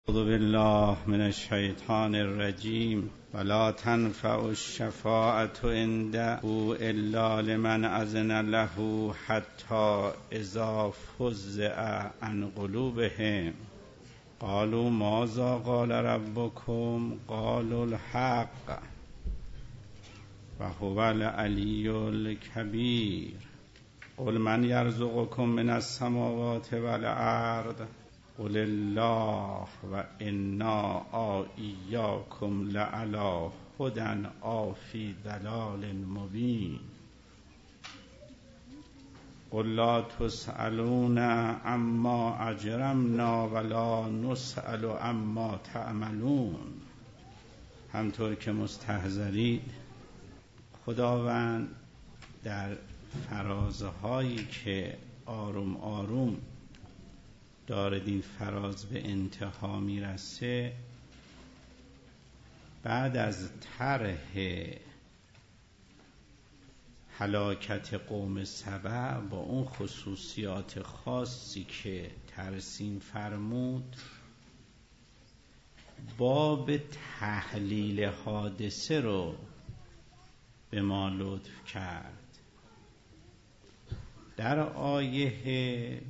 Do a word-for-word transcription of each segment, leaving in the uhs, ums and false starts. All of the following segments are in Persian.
اعوذ بالله من الشیطان الرجیم ولا تنفع الشفاعة عنده الا لمن اذن له حتی اذا فزع عن قلوبهم قالوا ماذا قال ربكم قالوا الحق وهو العلی الکبیر قل من یرزقکم من السماوات والارض قل الله و انا ایاکم لعلی هدی او فی ضلال مبین قل لا تسألون عما اجرمنا ولا نسأل عما تعملون. همطور که مستحضرید خداوند در فرازهایی که آروم آروم دارد این فراز به انتها میرسه، بعد از طرح هلاکت قوم سبع با اون خصوصیات خاصی که ترسیم فرمود، باب تحلیل حادثه رو به ما لطف کرد. در آیه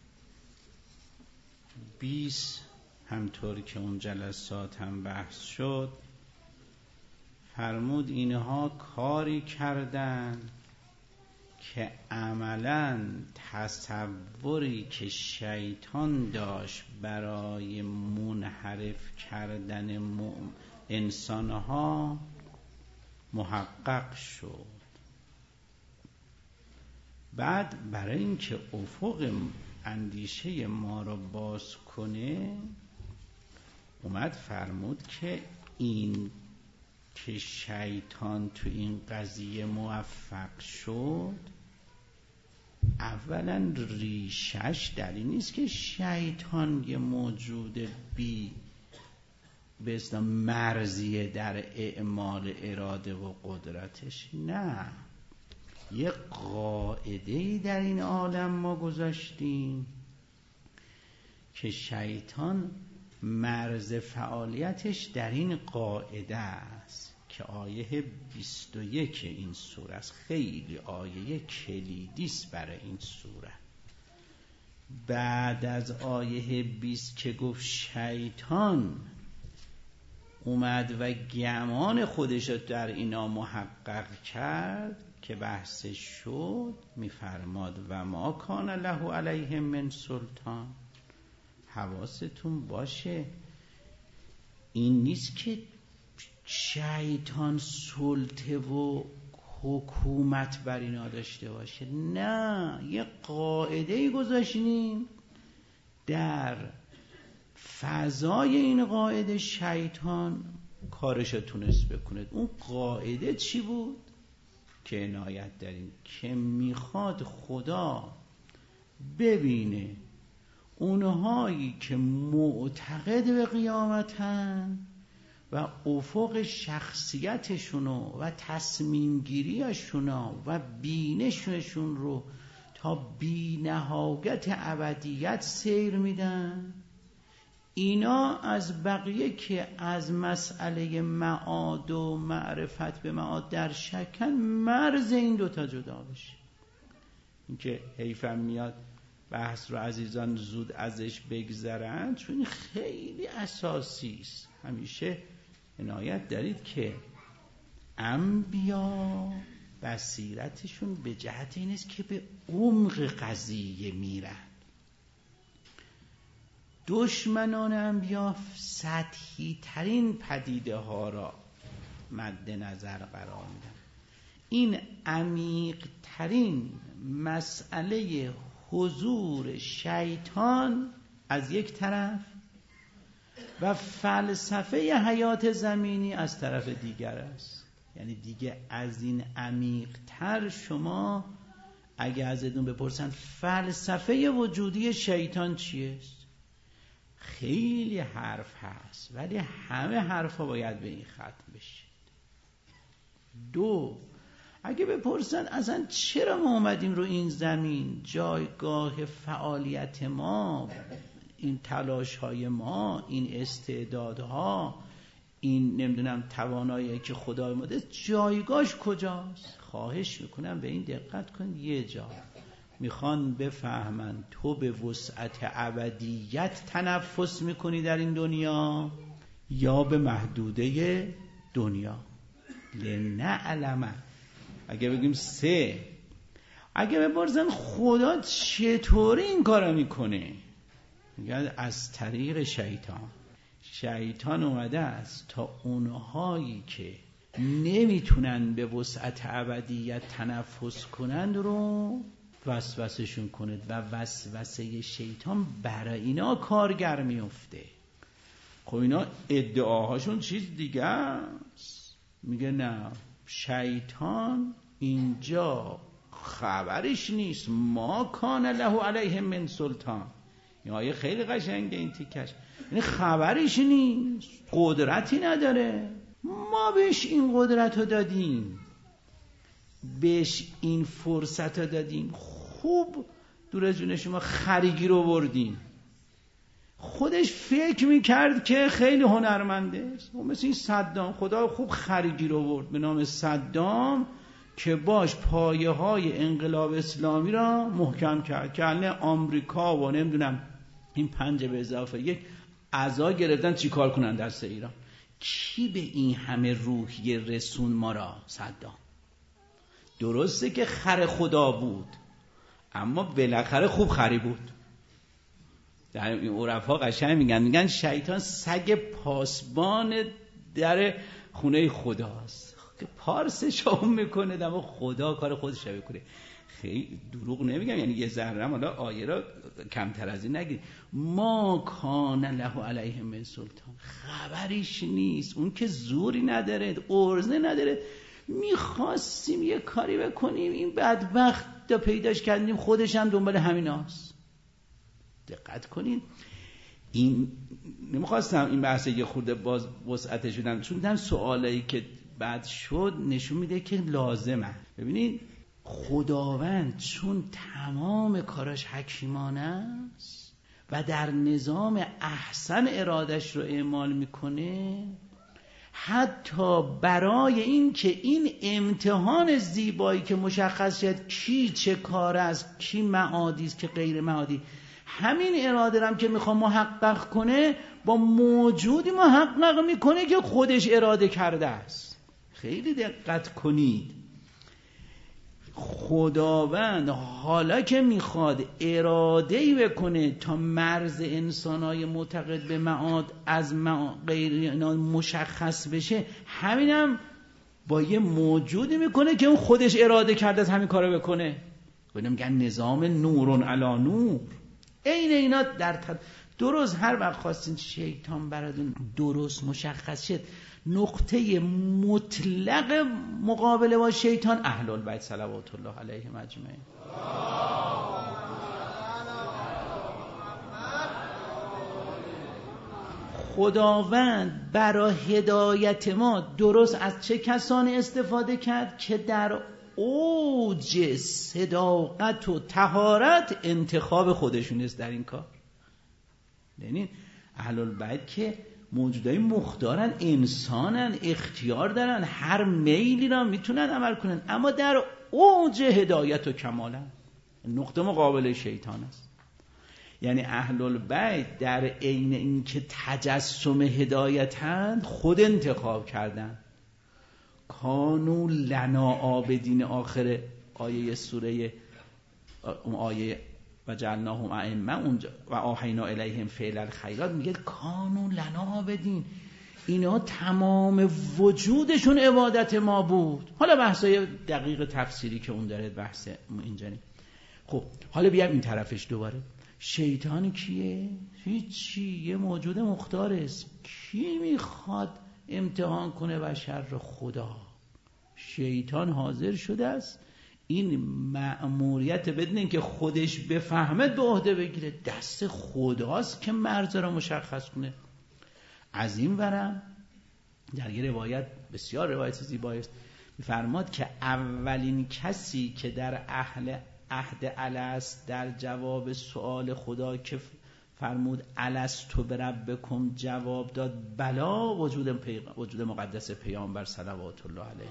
بیست همطور که اون جلسات هم بحث شد فرمود اینها کاری کردن که عملاً تصوری که شیطان داشت برای منحرف کردن انسانها محقق شد. بعد برای اینکه افق اندیشه ما را باز کنه اومد فرمود که این که شیطان تو این قضیه موفق شد، اولا ریشش در این نیست که شیطان یه موجود بی به اصطلاح مرزیه در اعمال اراده و قدرتش، نه، یه قاعده‌ای در این عالم ما گذاشتیم که شیطان مرز فعالیتش در این قاعده است که آیه بیست و یک این سوره است. خیلی آیه کلیدی است برای این سوره. بعد از آیه بیست که گفت شیطان اومد و گمان خودش رو در اینا محقق کرد که بحثش شد، میفرماد و ما کان له علیهم من سلطان. حواستون باشه این نیست که شیطان سلطه و حکومت بر اینا داشته باشه، نه، یه قاعده‌ای گذاشتیم در فضای این قاعده شیطان کارشو تونست بکنه. اون قاعده چی بود؟ که عنایت داریم که میخواد خدا ببینه اونهایی که معتقد به قیامتن و افق شخصیتشونو و تصمیم گیریشونو و بینششون رو تا بی نهایت ابدیت سیر میدن، اینا از بقیه که از مسئله معاد و معرفت به معاد در شکن، مرز این دوتا جدا بشه. این که حیفم میاد بحث رو عزیزان زود ازش بگذرن چون خیلی اساسی است. همیشه عنایت دارید که انبیا بصیرتشون به جهت این است که به عمق قضیه میرن. دشمنان انبیا سطحی ترین پدیده ها را مد نظر قرار میدن. این عمیق ترین مسئله حضور شیطان از یک طرف و فلسفه حیات زمینی از طرف دیگر است. یعنی دیگه از این عمیق تر شما اگه ازتون بپرسن فلسفه وجودی شیطان چیه، خیلی حرف هست ولی همه حرفا باید به این ختم بشه. دو، اگه بپرسن اصلا چرا ما اومدیم رو این زمین، جایگاه فعالیت ما این تلاش های ما، این استعدادها، این نمیدونم توانایی که خدای ما ده، جایگاهش کجاست؟ خواهش میکنم به این دقت کن. یه جا میخوان بفهمن تو به وسعت ابدیت تنفس میکنی در این دنیا یا به محدوده دنیا. لنعلم، اگه بگیم سه، اگه بپرسن خدا چطوری این کارو میکنه، میگن از طریق شیطان. شیطان اومده است تا اونهایی که نمیتونن به وسعت ابدیت تنفس کنند رو وسوسهشون کنه و وسوسه شیطان برای اینا کارگر میفته. خب اینا ادعاهاشون چیز دیگه است. میگه نه، شیطان اینجا خبرش نیست، ما کان له علیهم من سلطان. این آیه خیلی قشنگه این تیکش. یعنی خبرش نیست، قدرتی نداره، ما بهش این قدرت رو دادیم، بهش این فرصت رو دادیم. خوب دور از جون شما خریگی رو بردیم. خودش فکر میکرد که خیلی هنرمنده، مثل این صدام. خدا خوب خریگی رو برد به نام صدام که باش پایه های انقلاب اسلامی را محکم کرد که الان آمریکا و نمیدونم این پنج به اضافه یک اعضا گرفتن چی کار کنن دست ایران. کی به این همه روحیه رسون ما را؟ صدام. درسته که خر خدا بود، اما بالاخره خوب خری بود. در این عرفا قشنگ میگن میگن شیطان سگ پاسبان در خونه خداست که پارسش هم میکنه، اما خدا کار خودش رو بکنه. خیلی دروغ نمیگم، یعنی یه ذره حالا آیه را کمتر از این نگید. ما کان له علیهم من سلطان، خبریش نیست، اون که زوری نداره، ارزه نداره. میخواستیم یه کاری بکنیم، این بدبخت دا پیداش کردیم، خودش هم دنبال همیناست. دقت کنین، این نمیخواستم این بحث یه خورده باز وسعتش بدم، چون دیدم سوالایی که بعد شد نشون میده که لازمه. ببینید خداوند چون تمام کاراش حکیمانه است و در نظام احسن ارادش رو اعمال میکنه، حتی برای این که این امتحان زیبایی که مشخص شد کی چه کار است، کی معادی است که غیر معادی، همین اراده رم که میخوام محقق کنه با موجودی محقق میکنه که خودش اراده کرده است. خیلی دقت کنید، خداوند حالا که میخواد اراده‌ای بکنه تا مرز انسانای معتقد به معاد از غیر مشخص بشه، همینم با یه موجودی میکنه که اون خودش اراده کرده از همین کارو بکنه. ببینم میگن نظام نورون علی نور. این اینا در تد... درست هر وقت خواستین شیطان براتون درست مشخص شد نقطه مطلق مقابله با شیطان اهل البیت صلوات الله علیهم اجمعین. خداوند برای هدایت ما درست از چه کسانی استفاده کرد که در اوج صداقت و طهارت انتخاب خودشون است در این کار. یعنی اهل البیت که موجودای مختارن، انسانن، اختیار دارن، هر میلی را میتونن عمل کنن، اما در اوج هدایت و کمالن. نقطه مقابل شیطان است. یعنی اهل البیت در عین اینکه تجسم هدایتند، خود انتخاب کردن. کانو لنا عابدین آخر آیه سوره اون آیه و جعلناهم ائمه اونجا و آحینا الیهم فعل الخیرات میگه کانو لنا عابدین، اینا تمام وجودشون عبادت ما بود. حالا بحثای دقیق تفسیری که اون داره بحث اینجا نه. خب حالا بیام این طرفش دوباره. شیطان کیه؟ هیچی، یه موجود مختار است. کی میخواد امتحان کنه بشر رو؟ خدا. شیطان حاضر شده است این مأموریت بدون اینکه خودش بفهمه به عهده بگیره. دست خداست که مرز را مشخص کنه. از این ورم در یه روایت بسیار روایت زیبایی است می‌فرماد که اولین کسی که در اهل عهد الست در جواب سؤال خدا که فرمود الستو بربکم جواب داد بلا، وجود پیغ... وجود مقدس پیامبر صلوات الله علیه.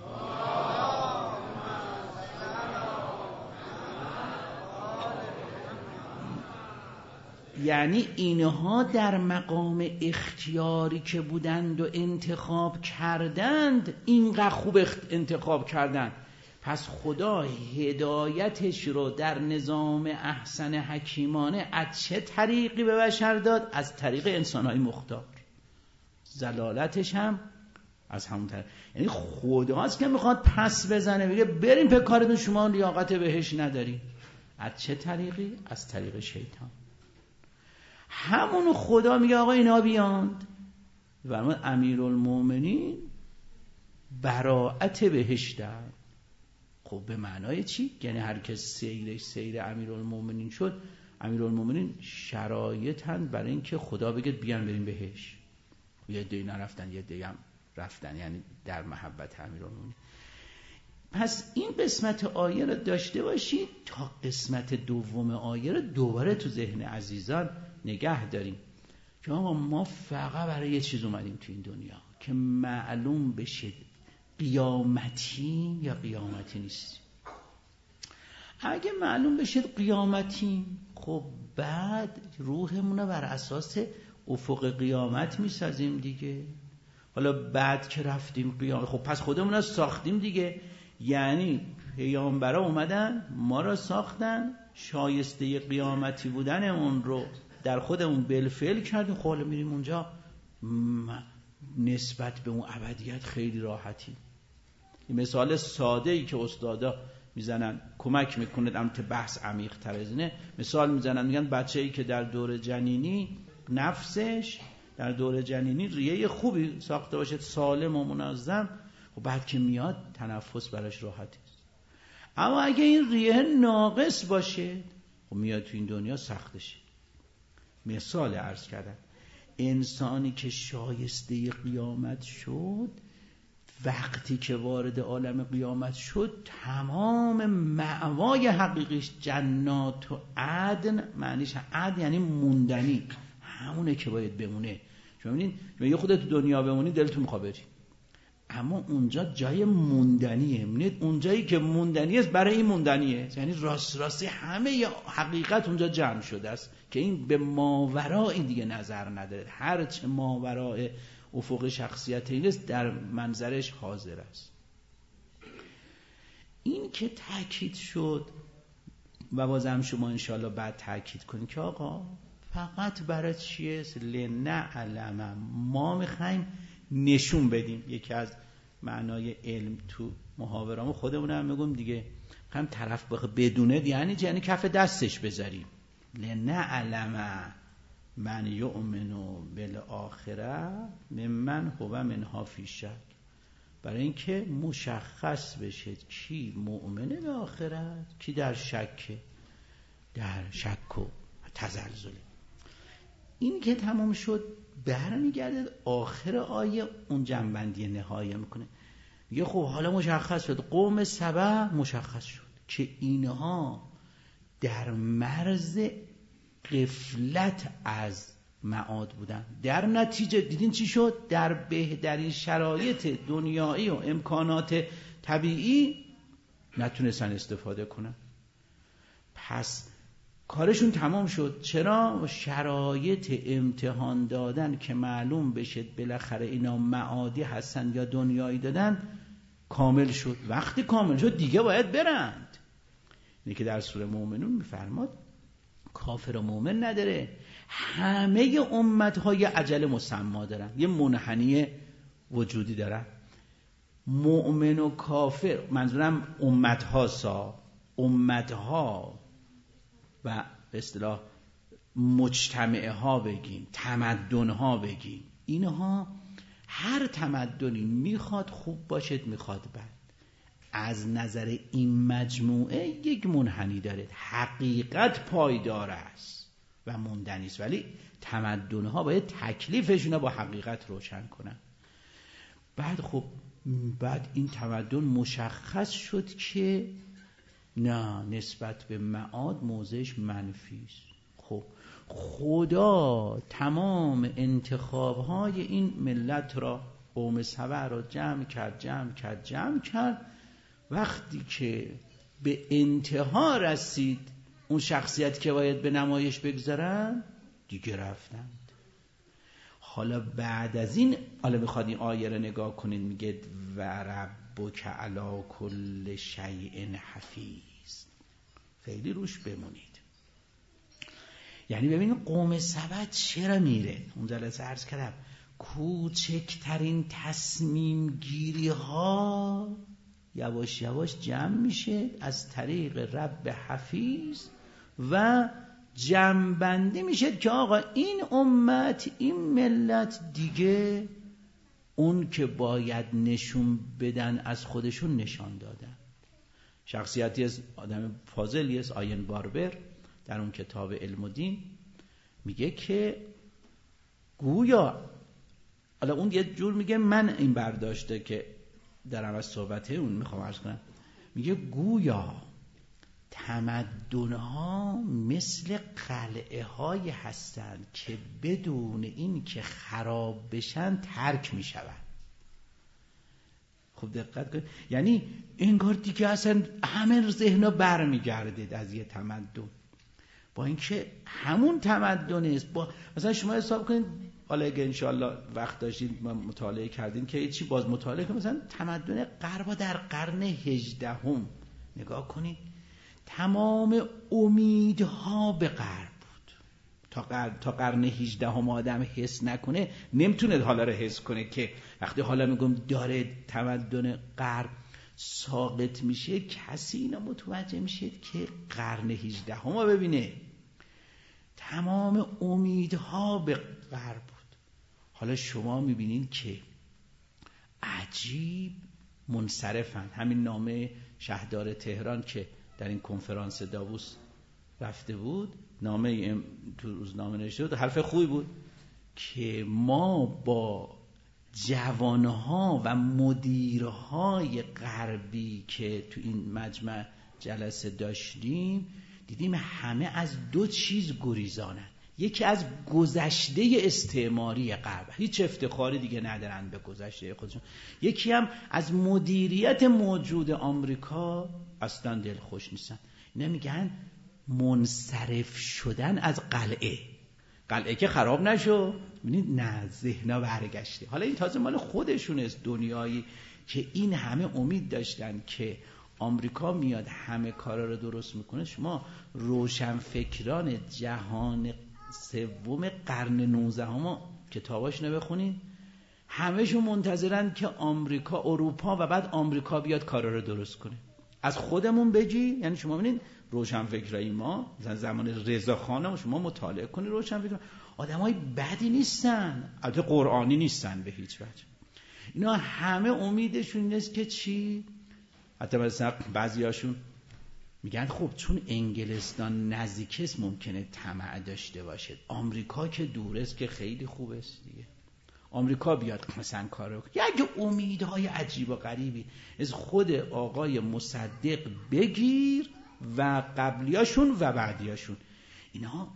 یعنی اینها در مقام اختیاری که بودند و انتخاب کردند، اینقدر خوب انتخاب کردند، پس خدا هدایتش رو در نظام احسن حکیمانه از چه طریقی به بشر داد؟ از طریق انسانهای مختار. زلالتش هم از همون طریق. یعنی خداست که میخواد پس بزنه بگه بریم به کارتون، شما لیاقت بهش نداری. از چه طریقی؟ از طریق شیطان. همونو خدا میگه آقا اینا بیاند. فرمود امیرالمومنین براءت بهش داد. خب به معنای چی؟ یعنی هر کس سیرش سیر امیرالمومنین شد، امیرالمومنین شرایطن برای اینکه خدا بگه بیان بریم بهش. یه دی نرفتن، یه دی هم رفتن، یعنی در محبت امیرالمومنین. پس این قسمت آیه رو داشته باشید تا قسمت دوم آیه رو دوباره تو ذهن عزیزان نگه داریم که آقا ما فقط برای یه چیز اومدیم تو این دنیا که معلوم بشه قیامتی یا قیامتی نیست. اگه معلوم بشه قیامتی، خب بعد روحمون رو بر اساس افق قیامت میسازیم دیگه. حالا بعد که رفتیم قیامت، خب پس خودمون رو ساختیم دیگه. یعنی پیامبرا اومدن ما رو ساختن، شایسته قیامتی بودن اون رو در خودمون بالفعل کردیم. خب میریم اونجا نسبت به اون ابدیت خیلی راحتی. این مثال ساده ای که استادا میزنن کمک میکنه البته بحث عمیق تر از اینه. مثال میزنن میگن بچه‌ای که در دور جنینی نفسش در دور جنینی ریه خوبی ساخته باشه، سالم و منظم، و بعد که میاد تنفس براش راحتی است. اما اگه این ریه ناقص باشه، خب میاد تو این دنیا سختشه. مثال عرض کردم انسانی که شایسته قیامت شد، وقتی که وارد عالم قیامت شد تمام مأوای حقیقیش جنات و عدن، معنیش عدن یعنی موندنی، همونه که باید بمونه. شما می‌بینید میگه خودت تو دنیا بمونی دلتون می‌خواد بری، اما اونجا جای موندنیه. می‌بینید اونجایی که موندنی است برای این موندنیه، یعنی راست راستی همه حقیقت اونجا جمع شده است که این به ماورای دیگه نظر نداره. هر چه ماورای افق شخصیت این است در منظرش حاضر است. این که تأکید شد و بازم شما انشاءالله بعد تأکید کنید که آقا فقط برای چیه؟ لنعلم، ما میخوایم نشون بدیم. یکی از معنای علم تو محاورامو خودمون هم میگم دیگه، میخوایم طرف بخواه بدونه، یعنی یعنی کف دستش بذاریم. لنعلم من یؤمنو بالآخره ممن هو منها فی شک، برای اینکه مشخص بشه کی مؤمنه به آخرت، کی در شک در شک و تزلزله. این که تمام شد برمیگرده آخر آیه اون جنبندی نهایه میکنه. میگه خب حالا مشخص شد، قوم سبع مشخص شد که اینها در مرز غفلت از معاد بودن. در نتیجه دیدین چی شد؟ در بهترین شرایط دنیایی و امکانات طبیعی نتونستن استفاده کنن. پس کارشون تمام شد. چرا؟ شرایط امتحان دادن که معلوم بشه بالاخره اینا معادی هستن یا دنیایی دادن کامل شد. وقتی کامل شد دیگه باید برند. اینه که در سوره مومنون میفرماد کافر و مومن نداره، همه امت‌ها یه اجل مسمی دارن، یه منحنی وجودی دارن. مؤمن و کافر، منظورم امت‌ها سا امت‌ها و به اصطلاح مجتمعه ها بگیم، تمدن ها بگیم، اینها هر تمدنی میخواد خوب باشد میخواد بد. از نظر این مجموعه یک منحنی داره، حقیقت پایدار است و موندنی است، ولی تمدن ها باید تکلیفشون رو با حقیقت روشن کنن. بعد خب بعد این تمدن مشخص شد که نه، نسبت به معاد موضعش منفی است. خب خدا تمام انتخابهای این ملت را، قوم سبع را جمع کرد جمع کرد جمع کرد. وقتی که به انتها رسید اون شخصیت که باید به نمایش بگذارن، دیگه رفتند. حالا بعد از این، حالا میخواد این آیه رو نگاه کنید، میگه و ربک علی کل شیء حفیظ. خیلی روش بمونید. یعنی ببینید قوم سبع چرا میره. اون جلسه عرض کردم کوچکترین تصمیم گیری ها یواش یواش جمع میشه از طریق رب حفیظ و جمع‌بندی میشه که آقا این امت، این ملت دیگه اون که باید نشون بدن از خودشون نشان دادن. شخصیتی از آدم فاضلی است، آین باربر، در اون کتاب علم و دین میگه که گویا، حالا اون یه جور میگه، من این برداشته که درم از صحبته اون میخوام عرض کنم، میگه گویا تمدن‌ها مثل قلعه های هستند که بدون این که خراب بشن ترک میشون. خب دقت کنید، یعنی انگار دیگه اصلا همه ذهن‌ها برمیگرده از یه تمدن، با اینکه همون تمدن است. با مثلا شما حساب کنید، حالا اگه انشالله وقت داشتید ما مطالعه کردین که چی باز مطالعه کنید، مثلا تمدن غرب در قرن هجدهم نگاه کنید، تمام امیدها به غرب بود. تا قرن تا قرن هجدهم آدم حس نکنه نمیتونه حالا رو حس کنه که وقتی حالا میگم داره تمدن غرب ساقط میشه، کسی اینا متوجه میشه که قرن هجدهم رو ببینه تمام امیدها به غرب بود. حالا شما میبینید که عجیب منصرفن. همین نامه شهردار تهران که در این کنفرانس داووس رفته بود، نامه تو روزنامه نوشته بود، حرف خوبی بود که ما با جوانها و مدیرهای غربی که تو این مجمع جلسه داشتیم دیدیم همه از دو چیز گریزانن. یکی از گذشته استعماری غرب، هیچ افتخاری دیگه ندارن به گذشته خودشون. یکی هم از مدیریت موجود آمریکا اصلا دلخوش نیستن. اینا میگن منصرف شدن از قلعه. قلعه که خراب نشو، ببینید نه، ذهنا برگشته. حالا این تازه مال خودشون است، دنیایی که این همه امید داشتن که آمریکا میاد همه کارا رو درست میکنه. شما روشنفکران جهان سوم قرن نوزدهم کتاباش نبخونید، همه‌شون منتظرن که آمریکا، اروپا و بعد آمریکا بیاد کارا رو درست کنه. از خودمون بگی، یعنی شما ببینید روشنفکرای ما زمان رضاخان شما مطالعه کنید، روشنفکر آدمای بدی نیستن، البته قرآنی نیستن به هیچ وجه. اینا همه امیدشون اینه که چی؟ حتی مثلا بعضیاشون میگن خب چون انگلستان نزدیک است ممکنه طمع داشته باشه، آمریکا که دور است که خیلی خوب است دیگه، آمریکا بیاد مثلا کارو کنه. یک امیدهای عجیب و غریبی از خود آقای مصدق بگیر و قبلیاشون و بعدیاشون. اینا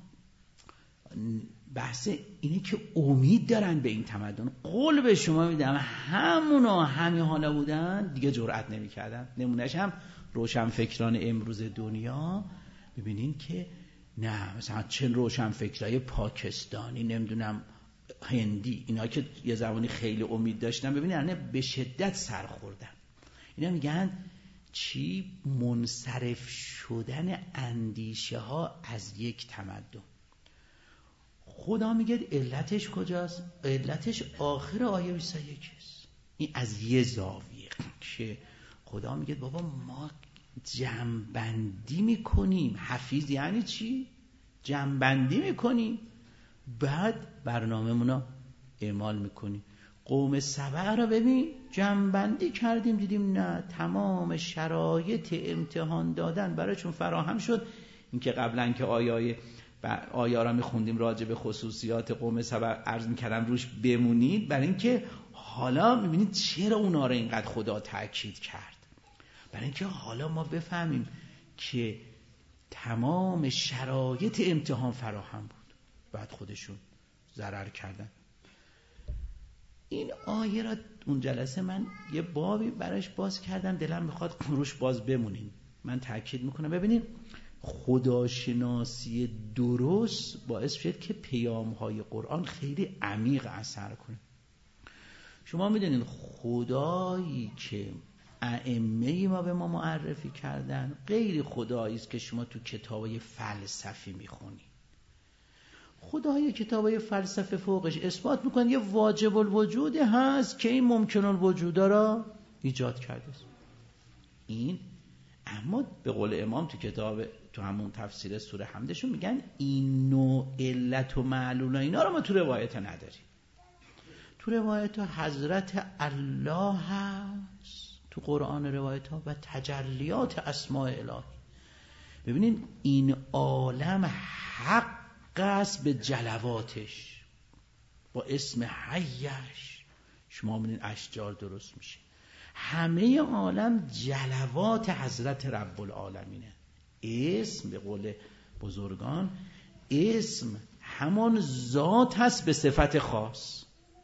بحث اینه که امید دارن به این تمدن. قول به شما میدم همونا همین حالا بودن دیگه جرئت نمی‌کردن. نمونهش هم روشنفکران امروز دنیا ببینین که نه، مثلا چه روشنفکرای پاکستانی، نمیدونم هندی، اینا که یه زمانی خیلی امید داشتن، ببینین نه به شدت سر خوردن. اینا میگن چی؟ منصرف شدن اندیشه ها از یک تمدن. خدا میگه علتش کجاست؟ علتش آخر آیه بیست و یک است. این از یه زاویه که خدا میگه بابا ما جمع‌بندی میکنیم. حفیظ یعنی چی؟ جمع‌بندی میکنیم، بعد برنامه‌مون اعمال میکنیم. قوم سبع را ببین جمع‌بندی کردیم، دیدیم نه، تمام شرایط امتحان دادن برایشون فراهم شد. این که قبلا که آیای آیا را میخوندیم راجع به خصوصیات قوم سبع عرض میکردم روش بمونید، برای اینکه حالا میبینید چرا اونا را اینقدر خدا تأکید کرد. برای اینکه حالا ما بفهمیم که تمام شرایط امتحان فراهم بود. بعد خودشون ضرر کردن. این آیه را اون جلسه من یه بابی براش باز کردم، دلم میخواد روش باز بمونیم. من تاکید میکنم ببینید خداشناسی درست باعث شد که پیام‌های قرآن خیلی عمیق اثر کنه. شما میدونید خدایی که ائمه ما به ما معرفی کردن غیر خدایی است که شما تو کتابای فلسفی میخونی. خدای کتابای فلسفه فوقش اثبات میکنه یه واجب الوجود هست که این ممکن الوجودا را ایجاد کرده است. این اما به قول امام تو کتاب تو همون تفسیر سوره حمدشون میگن این نوع علت و معلول اینا رو ما تو روایت نداریم. تو روایت ها حضرت الله هست، تو قرآن روایت ها و تجلیات اسماء الهی. ببینید این عالم حق است به جلواتش، با اسم حیش شما ببینید اشجار درست میشه. همه عالم جلوات حضرت رب العالمینه. اسم به قول بزرگان اسم همان ذات هست به صفت خاص.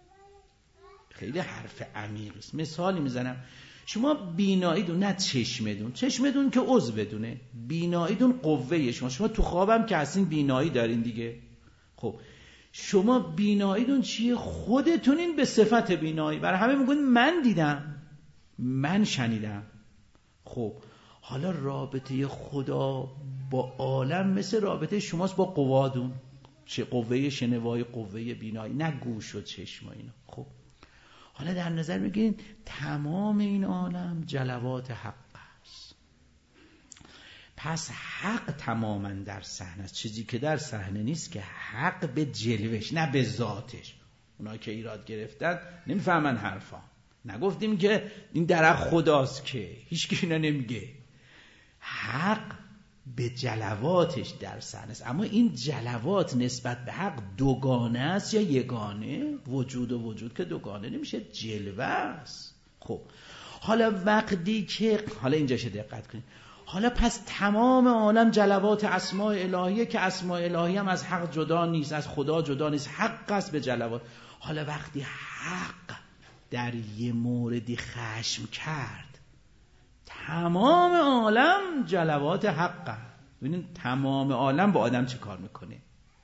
خیلی حرف عمیقی است. مثالی میزنم، شما بیناییدون، نه چشمدون، چشمدون که عضو بدونه، بیناییدون قوه شما. شما تو خوابم که هستین بینایی دارین دیگه. خب شما بیناییدون چیه؟ خودتونین به صفت بینایی. برای همه میگن من دیدم، من شنیدم. خب حالا رابطه خدا با عالم مثل رابطه شماست با قوادون، چه قوه شنوایی، قوه بینایی، نه گوش و چشم و اینا. خب حالا در نظر بگیرید تمام این عالم جلوات حق است. پس حق تماما در صحنه است. چیزی که در صحنه نیست که حق به جلوش، نه به ذاتش. اونا که ایراد گرفتن نمیفهمن حرفا. نگفتیم که این درخت خداست که هیچ کی اینا نمیگه. حق به جلواتش در صحنه است. اما این جلوات نسبت به حق دوگانه است یا یگانه؟ وجود و وجود که دوگانه نمیشه، جلوه است. خب حالا وقتی که حالا اینجاشه دقت کنید، حالا پس تمام عالم جلوات اسماء الهیه که اسماء الهی هم از حق جدا نیست، از خدا جدا نیست، حق است به جلوات. حالا وقتی حق در یه موردی خشم کرد، تمام عالم جلوات حقه. ببینید تمام عالم با آدم چه کار میکنه.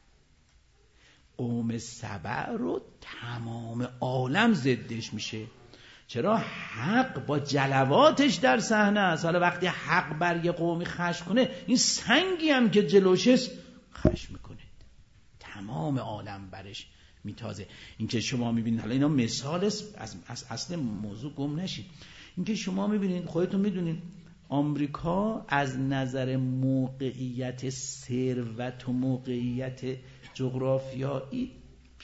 قوم سبع رو تمام عالم ضدش میشه. چرا؟ حق با جلواتش در صحنه است. حالا وقتی حق بر یه قومی خشم کنه، این سنگی هم که جلوشه خشم میکنه، تمام عالم برش میتازه. این که شما میبینید، حالا اینا مثال است، از, از اصل موضوع گم نشید. این که شما میبینید، خودتون میدونید آمریکا از نظر موقعیت ثروت و موقعیت جغرافیایی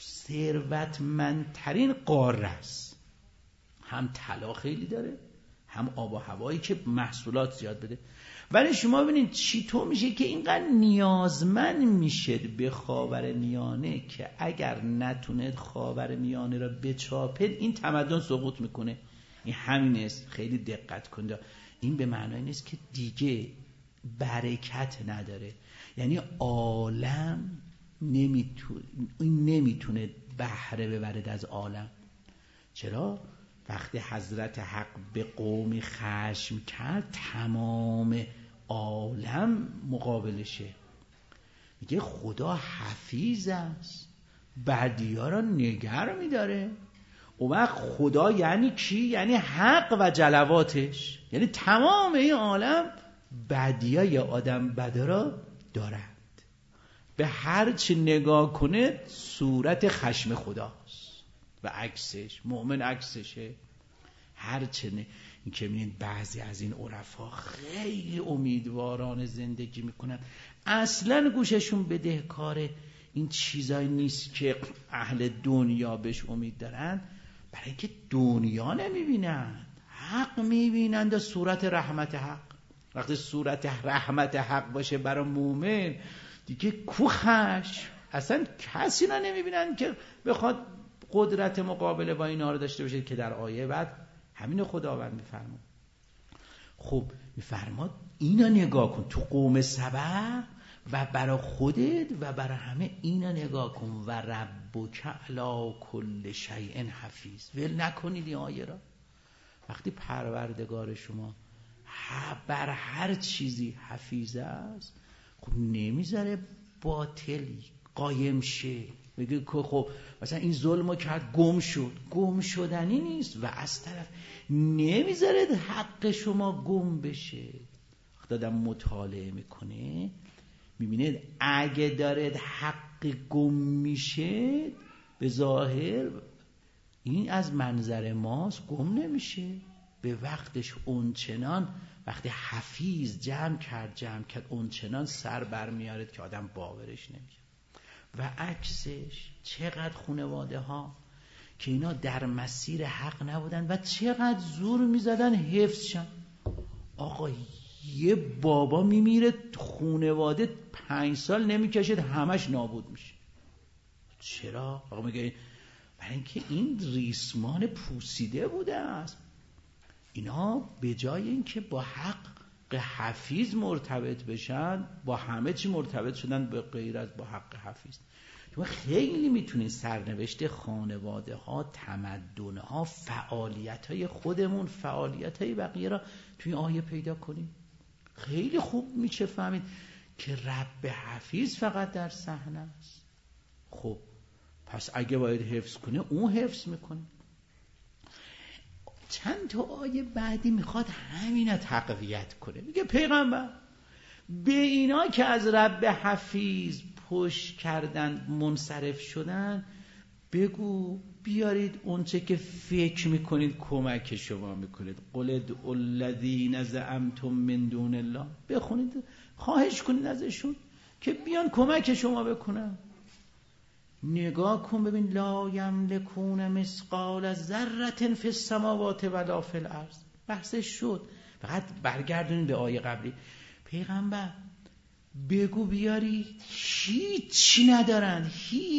ثروتمندترین قاره است. هم طلا خیلی داره، هم آب و هوایی که محصولات زیاد بده. ولی شما ببینید چطور میشه که اینقدر نیازمند میشه به خاورمیانه که اگر نتونه خاورمیانه را بچاپه این تمدن سقوط میکنه. این همین است. خیلی دقت کنید. این به معنای نیست که دیگه برکت نداره، یعنی عالم نمیتونه این نمیتونه بهره ببرد از عالم. چرا؟ وقتی حضرت حق به قومی خشم کرد، تمام عالم مقابلشه. میگه خدا حفیظ است، بدی‌ها را نگر می‌داره. اون وقت خدا یعنی کی؟ یعنی حق و جلواتش. یعنی تمام این عالم بدیای آدم بده را دارند. به هر چی نگاه کنه صورت خشم خداست و عکسش. مؤمن عکسشه. هر چه نه. این که می‌بینید بعضی از این عرفا خیلی امیدواران زندگی میکنن، اصلا گوششون بدهکار این چیزایی نیست که اهل دنیا بهش امید دارن، برای اینکه دنیا نمیبینن، حق میبینند و صورت رحمت حق. وقتی صورت رحمت حق باشه برای مومن دیگه کوخش، اصلا کسی را نمیبینن که بخواد قدرت مقابله با اینا رو داشته باشه، که در آیه بعد همین خداوند میفرماد. خب میفرماد اینا نگاه کن، تو قوم سبع و برای خودت و برای همه اینو نگاه کن و ربک علی کل شیء حفیظ. ول نکنید این آیه را. وقتی پروردگار شما بر هر چیزی حفیظ است، خب نمیذاره باطل قایم شه. بگه که خب مثلا این ظلمو کرد گم شد، گم شدنی نیست. و از طرف نمیذاره حق شما گم بشه. وقتی آدم مطالعه میکنه میبینید اگه دارد حق گم میشه به ظاهر این از منظر ماست گم نمیشه، به وقتش اونچنان وقتی حفیظ جمع کرد جمع کرد اونچنان سر برمیارد که آدم باورش نمیشه. و عکسش چقدر خانواده ها که اینا در مسیر حق نبودن و چقدر زور میزدن حفظ شن. آقا یه بابا میمیره خانواده پنج سال نمیکشید همش نابود میشه. چرا؟ آقا میگه برای اینکه این ریسمان پوسیده بوده است. اینا به جای اینکه با حق حفیظ مرتبط بشن با همه چی مرتبط شدن به غیر از با حق حفیظ. شما خیلی میتونید سرنوشت خانواده ها، تمدن ها، فعالیت های خودمون، فعالیت های بقیه را توی آیه پیدا کنید. خیلی خوب میشه فهمید که رب حفیظ فقط در صحنه است. خب پس اگه باید حفظ کنه اون حفظ میکنه. چند تا آیه بعدی میخواد همینه تقویت کنه. میگه پیغمبر به اینا که از رب حفیظ پشت کردن منصرف شدن بگو بیارید اونچه که فکر میکنید کمک شما میکنید. قل ادعوا الذین زعمتم من دون الله. بخونید خواهش کنید ازشون که بیان کمک شما بکنن. نگاه کن ببین لا یملکون مثقال ذره فی السماوات ولا فی الارض. بحثش شد. فقط برگردونید به آیه قبلی. پیغمبر بگو بیاری هیچ ندارن،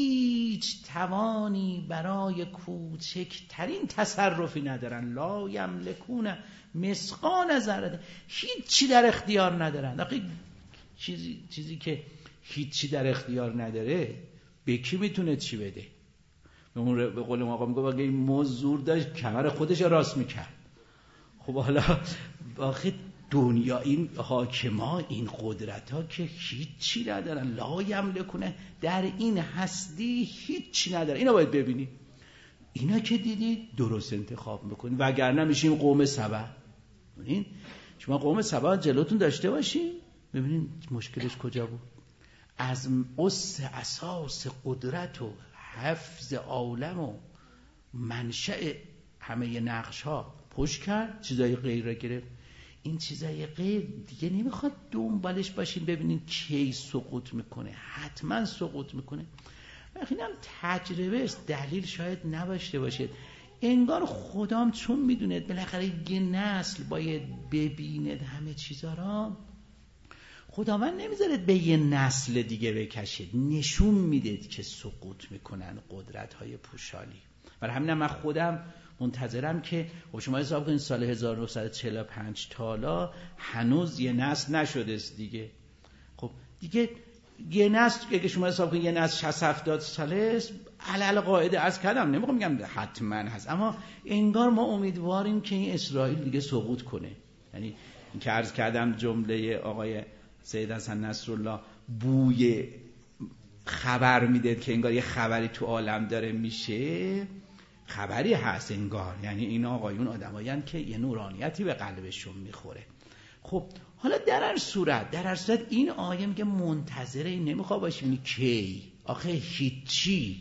هیچ توانی برای کوچکترین تصرفی ندارن. لا یملکون مثقال ذره، هیچی در اختیار ندارن. دقیق چیزی چیزی که هیچی در اختیار نداره به کی میتونه چی بده؟ به قول ما آقا میگه اگه این موز زور داشت کمر خودش راست میکرد. خب حالا آخه دنیا این حاکما این قدرت ها که هیچی ندارن. لا یملکونه، در این هستی هیچی ندارن. اینا باید ببینید. اینا که دیدید درست انتخاب میکنید وگرنه میشیم قوم سبع. ببینید شما قوم سبع جلوتون داشته باشین ببینید مشکلش کجا بود. از اس اساس قدرت و حفظ عالم و منشأ همه نقش ها پشت کرد، چیزای غیر را گرفت. این چیزای غیر دیگه نمیخواد دنبالش باشین ببینین کی سقوط میکنه. حتما سقوط میکنه. این هم تجربه است، دلیل شاید نباشته باشید. انگار خدام چون میدوند بالاخره یه نسل باید ببیند همه چیزا را، خداوند نمیذارد به یه نسل دیگه بکشید، نشون میدید که سقوط میکنن قدرت های پوشالی. برای همین من خودم منتظرم که خب شما حساب کنید سال هزار و نهصد و چهل و پنج تا حالا هنوز یه نسل نشده است دیگه. خب دیگه یه نسل اگه شما حساب کنید یه نسل شصت هفتاد ساله است، علل قاعده از کردم نمیخوام میگم حتما هست، اما انگار ما امیدواریم که این اسرائیل دیگه سقوط کنه. یعنی این که عرض کردم جمله آقای سید حسن نصرالله بوی خبر میده که انگار یه خبری تو عالم داره میشه، خبری هست انگار. یعنی این آقایون آدمایان که یه نورانیتی به قلبشون میخوره. خب حالا در هر صورت در هر صورت این آیه میگه منتظره این نمیخواد باشیم کی. آخه هیچی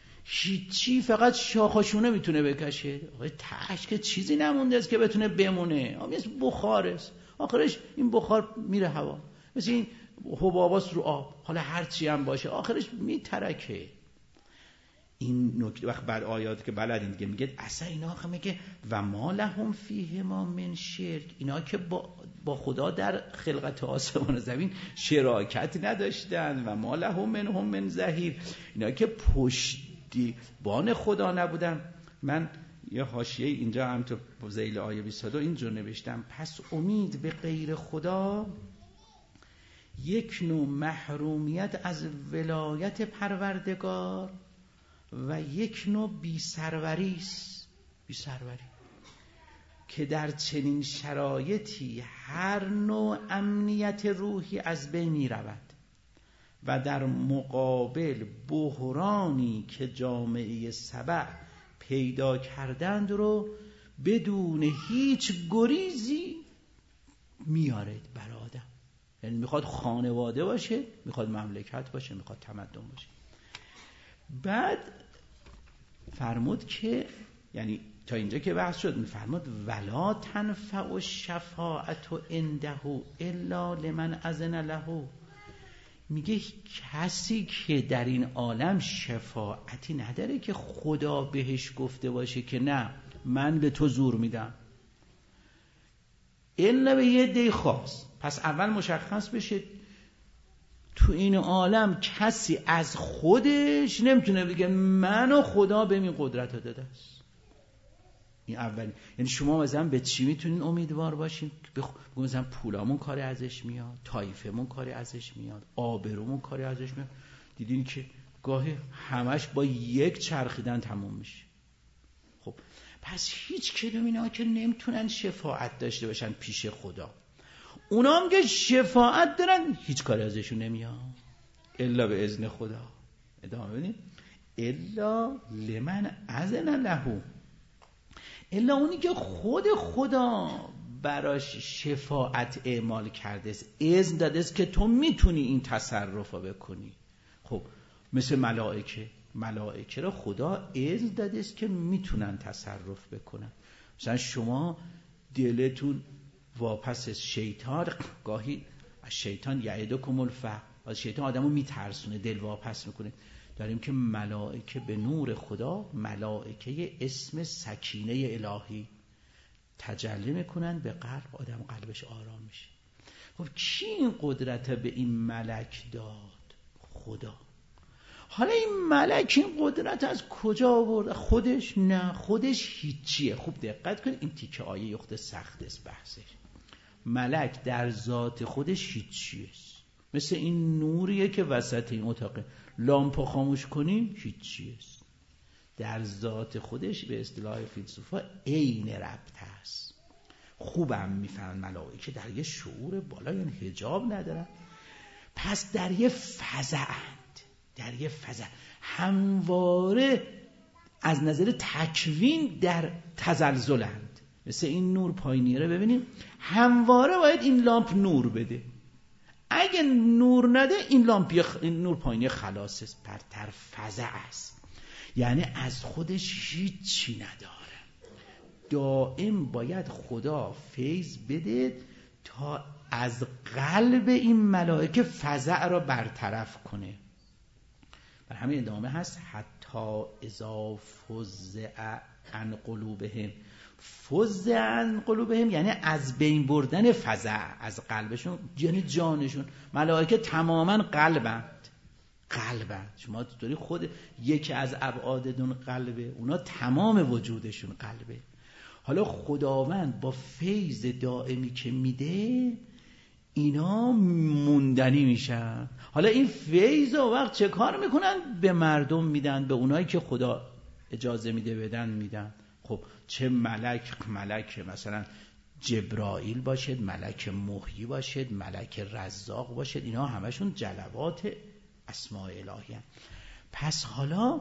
هیچی فقط شاخاشونه میتونه بکشه. آخه تاش که چیزی نمونده است که بتونه بمونه. مثل بخار است، آخرش این بخار میره هوا، مثل این حباباست رو آب، حالا هر چی هم باشه آخرش میترکه. این نکته وقت بعد آیات که بلدین دیگه میگه اصلا اینا آخه میگه و ما لهم فیه ما من شرک. اینا که با, با خدا در خلقت آسمان و زمین شراکت نداشتن و ما لهم منهم من ظهیر، اینا که پشتیبان خدا نبودن. من یه حاشیه اینجا هم تو ذیل آیه بیست و دو اینجور نوشتم: پس امید به غیر خدا یک نوع محرومیت از ولایت پروردگار و یک نوع بی‌سروری است، بی‌سروری که در چنین شرایطی هر نوع امنیت روحی از بین می رود و در مقابل بحرانی که جامعه سبع پیدا کردند رو بدون هیچ گریزی میارد بر آدم. یعنی میخواد خانواده باشه، میخواد مملکت باشه، میخواد تمدن باشه. بعد فرمود که یعنی تا اینجا که بحث شد، میفرماد ولا تنفع الشفاعت عنده الا لمن اذن له. میگه کسی که در این عالم شفاعتی نداره که خدا بهش گفته باشه که نه من به تو زور میدم، الا به یه عده خاص. پس اول مشخص بشه تو این عالم کسی از خودش نمیتونه بگه منو خدا به این قدرت داده است. این اولی. یعنی شما مثلا به چی میتونین امیدوار باشین؟ بگو مثلا پولامون کاری ازش میاد، طایفمون کاری ازش میاد، آبرومون کاری ازش میاد. دیدین که گاهی همش با یک چرخیدن تموم میشه. خب پس هیچ کدوم اینا که نمیتونن شفاعت داشته باشن پیش خدا، اونا هم که شفاعت دارن هیچ کاری ازشون نمیاد الا به اذن خدا. ادامه بدین الا لمن اذن له، الا اونی که خود خدا براش شفاعت اعمال کرده است، اذن داده است که تو میتونی این تصرف رو بکنی. خب مثل ملائکه، ملائکه رو خدا اذن داده است که میتونن تصرف بکنن. مثلا شما دلتون واپس شیطان، گاهی شیطان یعدکم الفقر، از شیطان آدمو میترسونه، دل واپس میکنه. داریم که ملائکه به نور خدا، ملائکه اسم سکینه الهی تجلی میکنن به قلب آدم، قلبش آرام میشه. خب کی این قدرت به این ملک داد؟ خدا. حالا این ملک این قدرت از کجا آورد؟ خودش؟ نه، خودش هیچیه. خوب دقت کنید، این تیکه آیه یخت سخت است بحثش. ملک در ذات خودش هیچیه، مثل این نوریه که وسط این اتاقه، لامپو خاموش کنیم هیچیه. در ذات خودش به اصطلاح فیلسوفا عین ربط هست. خوبم میفهمن ملائکه در یه شعور بالا، یعنی حجاب ندارن، پس در یه فضااند، در یه فضا همواره از نظر تکوین در تزلزلند. مثل این نور پایینیه ببینیم، همواره باید این لامپ نور بده، اگه نور نده این لامپ این نور پایینی خلاص است، برتر فضا است. یعنی از خودش هیچی نداره، دائم باید خدا فیض بده تا از قلب این ملائکه فزع را برطرف کنه. بر همین ادامه هست حتی اذا فزع عن قلوبهم. فزع عن قلوبهم یعنی از بین بردن فزع از قلبشون، یعنی جانشون. ملائکه تماما قلبند، قلبند. شما داری خود یکی از ابعادتون قلبه، اونا تمام وجودشون قلبه. حالا خداوند با فیض دائمی که میده اینا موندنی میشن. حالا این فیض و وقت چه کار میکنن؟ به مردم میدن، به اونایی که خدا اجازه میده بدن میدن. خب چه ملک، ملک مثلا جبرائیل باشد، ملک محیی باشد، ملک رزاق باشد، اینا همشون جلوات اسماء الهی هست. پس حالا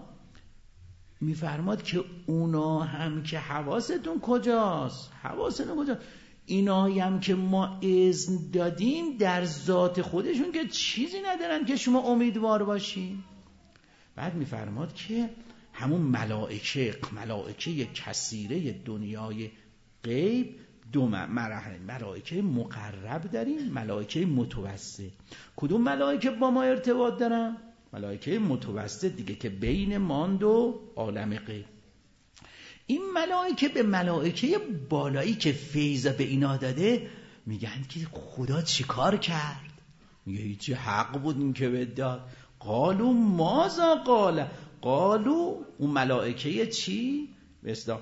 میفرماد که اونا هم که حواستون کجاست؟ حواستون کجاست؟ اینایی هم که ما اذن دادیم در ذات خودشون که چیزی ندارن که شما امیدوار باشین. بعد میفرماد که همون ملائکه، ملائکه کثیره دنیای غیب دو مرحله، ملائکه مقرب داریم، ملائکه متوسط. کدوم ملائکه با ما ارتباط دارن؟ ملائکه متوسط دیگه که بین ماند و عالم غیب. این ملائکه به ملائکه بالایی که فیض به اینا داده میگن که خدا چی کار کرد؟ میگه هیچی، حق بود این که بهت داد. قالو مازا قال، قالو اون ملائکه چی؟ به اصطلاح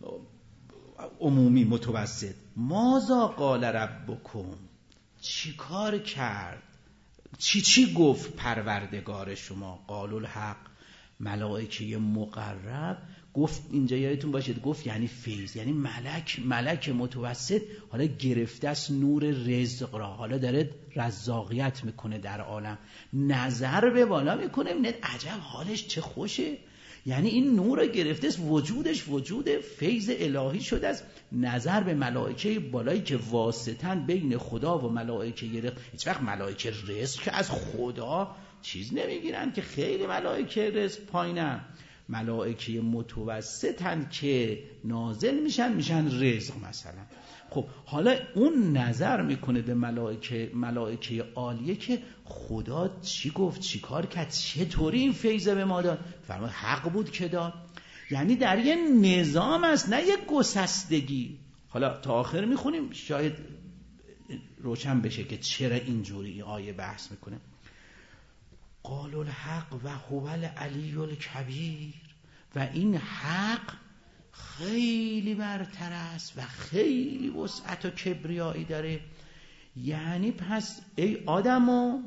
عمومی متوسط، مازا قال ربکم، چی کار کرد چی چی گفت پروردگار شما؟ قالوا الحق، ملائکه مقرب گفت. اینجا یادتون باشید گفت یعنی فیض، یعنی ملک ملک متوسط حالا گرفته است نور رزق را، حالا داره رزاقیت میکنه در عالم، نظر به بالا میکنه، نه عجب حالش چه خوشه، یعنی این نور را گرفته است، وجودش وجود فیض الهی شده است، نظر به ملائکه بالایی که واسطن بین خدا و ملائکه رزق. هیچ وقت ملائکه رزق که از خدا چیز نمیگیرن که، خیلی ملائکه رزق پایینن، ملائکه متوسطن که نازل میشن میشن رزق مثلا. خب حالا اون نظر میکنه به ملائکه ملائکه عالیه که خدا چی گفت، چی کار کرد، چطوری این فیض به ما داد. فرمود حق بود که داد، یعنی در یه نظام است، نه یه گسستگی. حالا تا آخر میخونیم شاید روشن بشه که چرا اینجوری آیه بحث میکنه. قالوا الحق و هو العلی الکبیر، و این حق خیلی برتر است و خیلی وسعت و کبریایی داره. یعنی پس ای آدمو،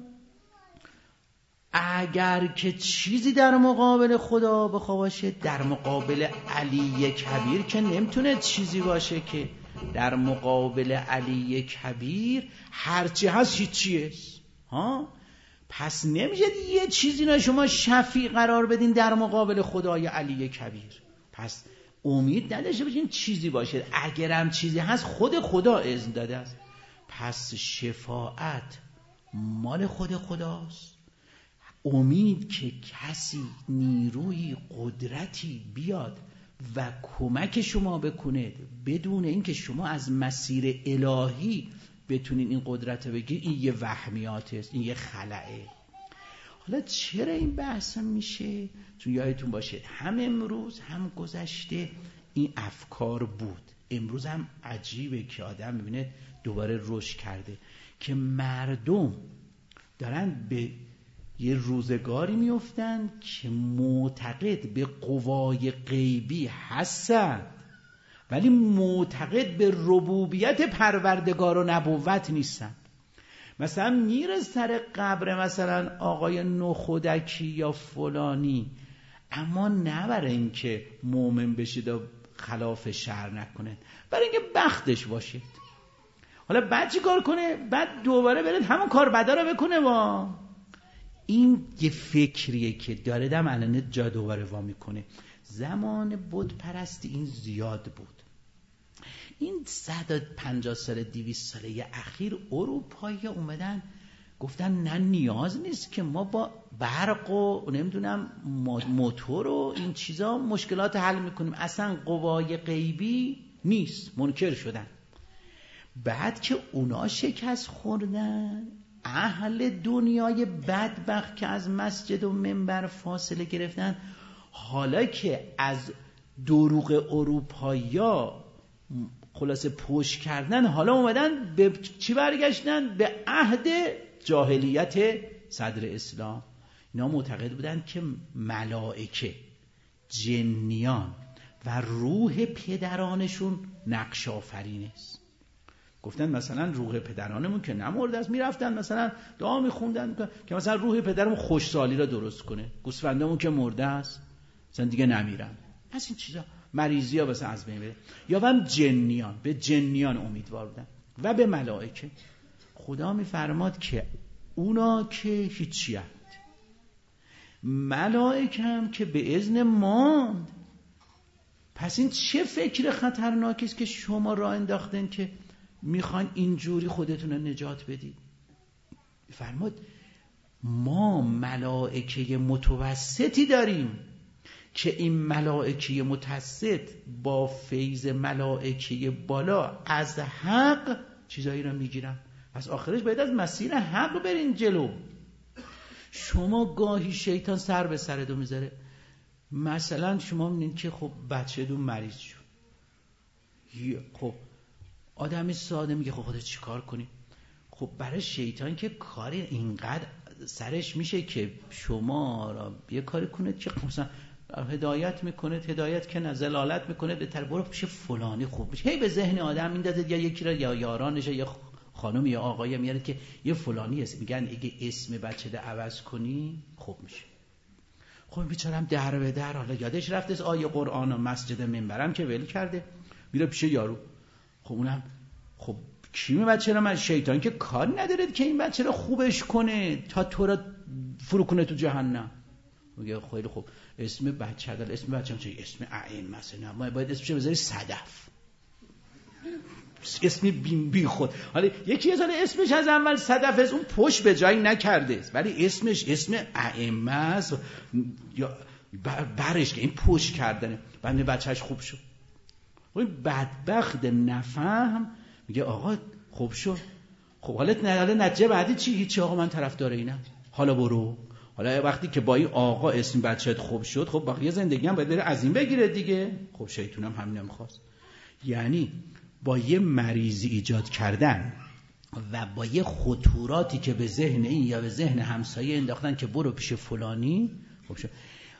اگر که چیزی در مقابل خدا بخواه باشه، در مقابل علی کبیر که نمیتونه چیزی باشه، که در مقابل علی کبیر هرچی هست هیچیه ها. پس نمیشه یه چیزی نه شما شفیع قرار بدین در مقابل خدای علی کبیر. پس امید نداشته باشین چیزی باشه، اگرم چیزی هست خود خدا اذن داده است. پس شفاعت مال خود خداست. امید که کسی نیروی قدرتی بیاد و کمک شما بکنه بدون اینکه شما از مسیر الهی بتونین این قدرت رو بگیر، این یه وهمیات است، این یه خلأه. حالا چرا این بحث میشه؟ چون یادتون باشه هم امروز هم گذشته این افکار بود. امروز هم عجیبه که آدم میبینه دوباره رشد کرده که مردم دارن به یه روزگاری میفتن که معتقد به قوای غیبی هستن ولی معتقد به ربوبیت پروردگار و نبوت نیستن. مثلا میره سر قبر مثلا آقای نخودکی یا فلانی، اما نه برای اینکه مؤمن بشید و خلاف شرع نکنه، برای اینکه بختش باشید. حالا بعد چی کار کنه؟ بعد دوباره برید همون کار بدا رو بکنه. با این یه فکریه که داره دم الان جا دوباره وا میکنه. زمان بت پرستی این زیاد بود. این صد و پنجاه سال دویست ساله اخیر اروپایی اومدن گفتن نه نیاز نیست که ما با برق و نمیدونم موتور و این چیزا مشکلات حل میکنیم، اصلا قوای غیبی نیست، منکر شدن. بعد که اونا شکست خوردن، اهل دنیای بدبخت که از مسجد و منبر فاصله گرفتن، حالا که از دروغ اروپایی‌ها خلاصه پشت کردن، حالا اومدن به چی برگشتن؟ به عهد جاهلیت صدر اسلام. اینا معتقد بودن که ملائکه، جنیان و روح پدرانشون نقش آفرین است. گفتن مثلا روح پدرانمون که نمرده است، میرفتن مثلا دعا میخوندن که مثلا روح پدرمون خوشحالی را درست کنه، گوسفندمون که مرده است مثلا دیگه نمیرن، از این چیزا، مریضی ها مثلا از بین بره. یا هم جنیان، به جنیان امیدوار بودن و به ملائکه. خدا میفرماد که اونا که هیچی هست، ملائکه هم که به اذن ماند. پس این چه فکر خطرناکی است که شما راه انداختن که میخوان اینجوری خودتون رو نجات بدید. فرمود ما ملائکه متوسطی داریم که این ملائکه متوسط با فیض ملائکه بالا از حق چیزایی رو میگیرن. پس آخرش باید از مسیر حق برین جلو. شما گاهی شیطان سر به سرتون میذاره. مثلا شما میبینید که خب بچه دون مریض شد، خب آدمی ساده میگه خب خودت چی کار کنی؟ خب برای شیطان که کاری اینقدر سرش میشه که شما را یه کاری کنید که مثلا هدایت میکنه، هدایت که نه زلالت میکنه به طرف برو پیش فلانی خوب میشه. هی به ذهن آدم میندازه یا یکی را یا یارانش یا خانم یا آقایی میاد که یه فلانی هست، میگن اگه اسم بچه ده عوض کنی خوب میشه. خب بیچارم در به در، حالا یادش رفته از آیه قرآن و مسجد منبرم که ول کرده، میره پیش یارو. خب اونم خب کی می بچه رو، من شیطان که کار نداره که این بچه رو خوبش کنه تا تو رو فرو کنه تو جهنم. میگه خیلی خوب اسم بچه دل، اسم بچه‌م چه اسم عین مثلا، ما باید اسمش بذاری صدف، اسم بی بی خود. حالا یکی از اسمش از اول صدف است، اون پشت به جایی نکرده است، ولی اسمش اسم ائمه است یا برش که این پشت کردنه، بنده بچهش خوب شد. اون بدبخت نفهم میگه آقا خوب شد. خب حالا حالا نتیجه بعدی چی؟ هیچی آقا من طرفدار اینم، حالا برو. حالا وقتی که با این آقا اسم بچه‌ت خوب شد، خب بقیه زندگی هم باید بره از این بگیره دیگه. خب شیطون هم همین نمیخواست. یعنی با یه مریضی ایجاد کردن و با یه خطوراتی که به ذهن این یا به ذهن همسایه انداختن که برو پیش فلانی، خب شد.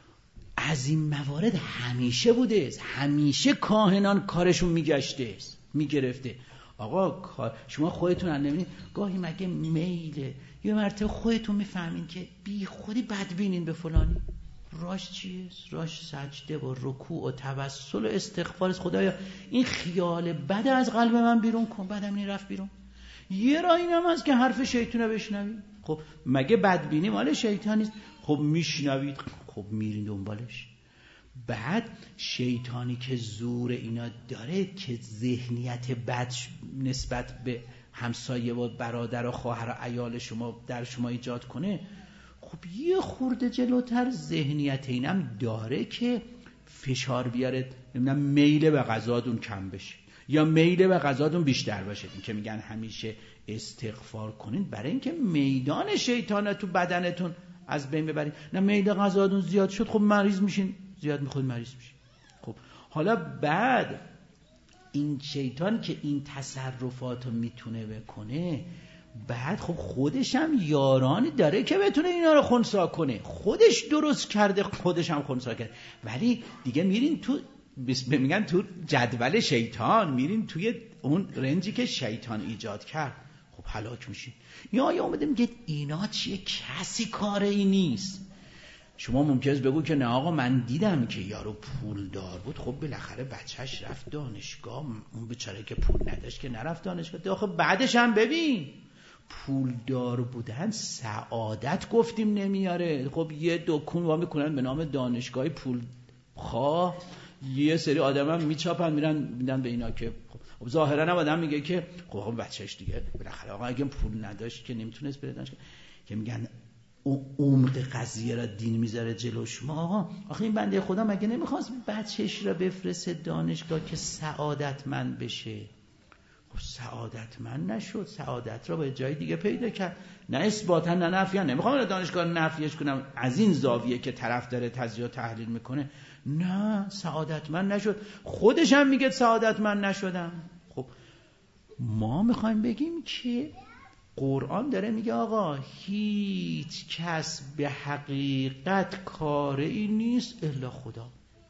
از این موارد همیشه بوده است، همیشه کاهنان کارشون میگشته است، میگرفته. آقا شما خودتون هم نمیدین گاهی مگه میله یه مرتبه خودتون میفهمین که بی خودی بدبینین به فلانی، راش چیست؟ راش سجده و رکوع و توسل و استغفار است. خدایا این خیال بد از قلب من بیرون کن، بعدم این رفت بیرون. یه راه اینم هست که حرف شیطونه بشنوید. خب مگه بدبینی مال شیطان نیست؟ خب میشنوید، خب میرین دنبالش. بعد شیطانی که زور اینا داره که ذهنیت بد نسبت به همسایه و برادر و خواهر و عیال شما در شما ایجاد کنه، خب یه خورده جلوتر ذهنیت اینم داره که فشار بیاره، نمیدونم میل به غذاتون کم بشه یا میل به غذاتون بیشتر باشه. این که میگن همیشه استغفار کنین برای اینکه میدان شیطان تو بدنتون از بین ببرین. نه میل غذاتون زیاد شد، خب مریض میشین، زیاد میخواد مریض میشین. خب حالا بعد این شیطان که این تصرفاتو میتونه بکنه، بعد خب خودش هم یارانی داره که بتونه اینا رو خنثی کنه، خودش درست کرده، خودش هم خنثی کرده. ولی دیگه میرین تو میگن تو جدول شیطان، میرین توی اون رنجی که شیطان ایجاد کرد، خب هلاک میشین. یا یا اومده میگه اینا چیه، کسی کار این نیست. شما ممکنه بگو که نه آقا من دیدم که یارو پول دار بود، خب بالاخره بچهش رفت دانشگاه، اون بیچاره که پول نداشت که نرفت دانشگاه. خب بعدش هم ببین پول دار بودن سعادت گفتیم نمیاره. خب یه دکون وا میکنن به نام دانشگاه پول خواه، یه سری آدم هم میچاپن میرن میدن به اینا که خب ظاهرا هم آدم میگه که خب, خب بچهش دیگه بالاخره آقا اگه پول نداشت که نمیتونست بره دانشگاه، که میگن عمق قضیه را دین میذاره جلو شما. آقا آخه این بنده خدا مگه نمیخواست بچهش را بفرسته دانشگاه که سعادتمند بشه؟ خب سعادتمند نشد، سعادت را به جای دیگه پیدا کرد. نه اثباتا نه نفیا. نمیخوام دانشگاه نفیش کنم از این زاویه که طرف داره تجزیه و تحلیل میکنه، نه سعادتمند نشد. خودش هم میگه سعادتمند نشدم. خب ما میخوایم بگیم که قرآن داره میگه آقا هیچ کس به حقیقت کاری نیست الا خدا.